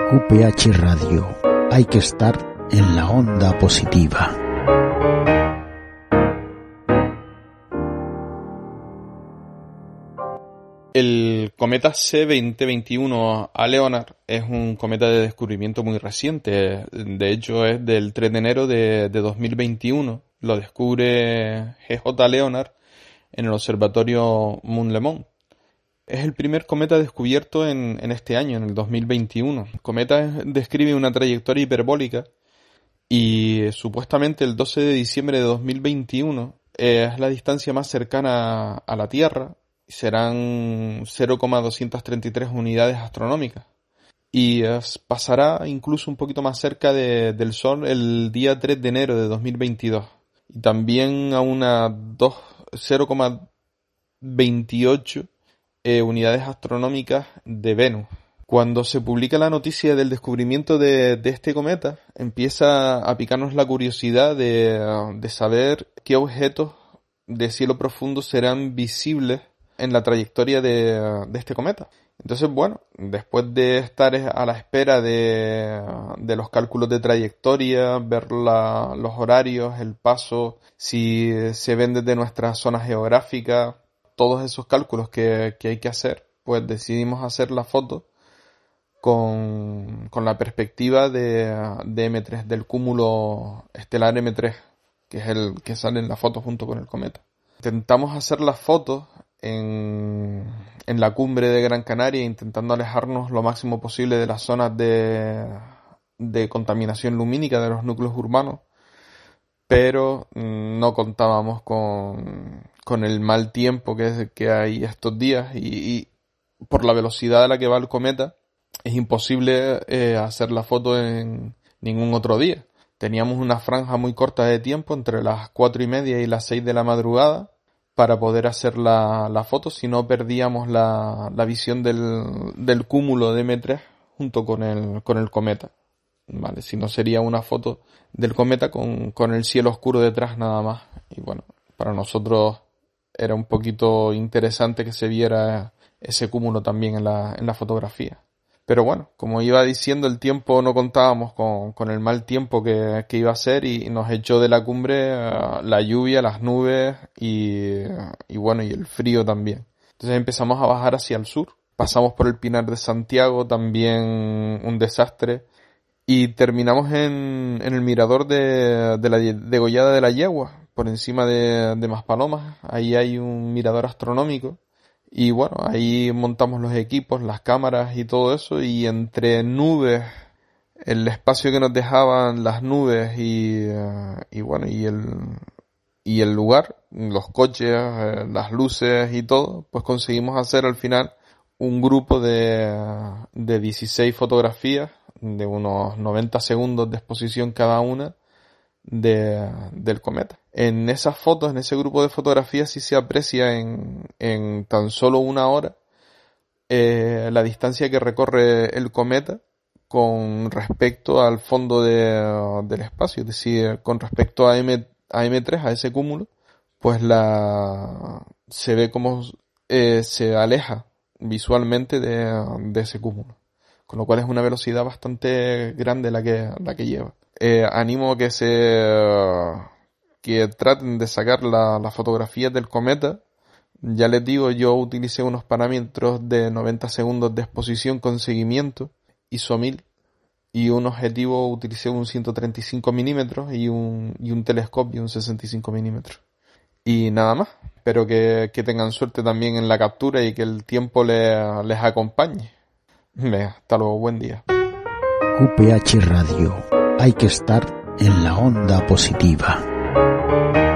QPH Radio. Hay que estar en la onda positiva. El cometa C2021 a Leonard es un cometa de descubrimiento muy reciente. De hecho, es del 3 de enero de 2021. Lo descubre G.J. Leonard en el observatorio Mont Lemmon. Es el primer cometa descubierto en este año, en el 2021. El cometa describe una trayectoria hiperbólica y supuestamente el 12 de diciembre de 2021 es la distancia más cercana a la Tierra. Serán 0,233 unidades astronómicas y pasará incluso un poquito más cerca del Sol el día 3 de enero de 2022 y también a unas 0,28 unidades astronómicas de Venus. Cuando se publica la noticia del descubrimiento de este cometa, empieza a picarnos la curiosidad de saber qué objetos de cielo profundo serán visibles en la trayectoria de este cometa. Entonces, bueno, después de estar a la espera de los cálculos de trayectoria, ver los horarios, el paso, si se ven desde nuestra zona geográfica, todos esos cálculos que hay que hacer, pues decidimos hacer la foto con la perspectiva de M3, del cúmulo estelar M3, que es el que sale en la foto junto con el cometa. Intentamos hacer las fotos en la cumbre de Gran Canaria, intentando alejarnos lo máximo posible de las zonas de contaminación lumínica de los núcleos urbanos, pero no contábamos con el mal tiempo que hay estos días y por la velocidad a la que va el cometa es imposible hacer la foto en ningún otro día. Teníamos una franja muy corta de tiempo entre las 4:30 y las 6 de la madrugada para poder hacer la foto, si no perdíamos la visión del cúmulo de M3 junto con el cometa. Vale, si no sería una foto del cometa con el cielo oscuro detrás nada más. Y bueno, para nosotros era un poquito interesante que se viera ese cúmulo también en la fotografía. Pero bueno, como iba diciendo, el tiempo no contábamos con el mal tiempo que iba a ser y nos echó de la cumbre la lluvia, las nubes y bueno, y el frío también. Entonces empezamos a bajar hacia el sur. Pasamos por el Pinar de Santiago, también un desastre. Y terminamos en el mirador de la Degollada de la Yegua, por encima de Maspalomas. Ahí hay un mirador astronómico. Y bueno, ahí montamos los equipos, las cámaras y todo eso, y entre nubes, el espacio que nos dejaban las nubes y el lugar, los coches, las luces y todo, pues conseguimos hacer al final un grupo de 16 fotografías de unos 90 segundos de exposición cada una del cometa. En esas fotos, en ese grupo de fotografías, sí se aprecia en tan solo una hora la distancia que recorre el cometa con respecto al fondo del espacio, es decir, con respecto a M3, a ese cúmulo, pues se ve cómo se aleja visualmente de ese cúmulo, con lo cual es una velocidad bastante grande la que lleva. Animo a que traten de sacar las fotografías del cometa. Ya les digo, yo utilicé unos parámetros de 90 segundos de exposición con seguimiento, ISO 1000, y un objetivo utilicé un 135 milímetros y un telescopio un 65 milímetros. Y nada más. Espero que tengan suerte también en la captura y que el tiempo les acompañe. Venga, hasta luego, buen día. QPH Radio. Hay que estar en la onda positiva.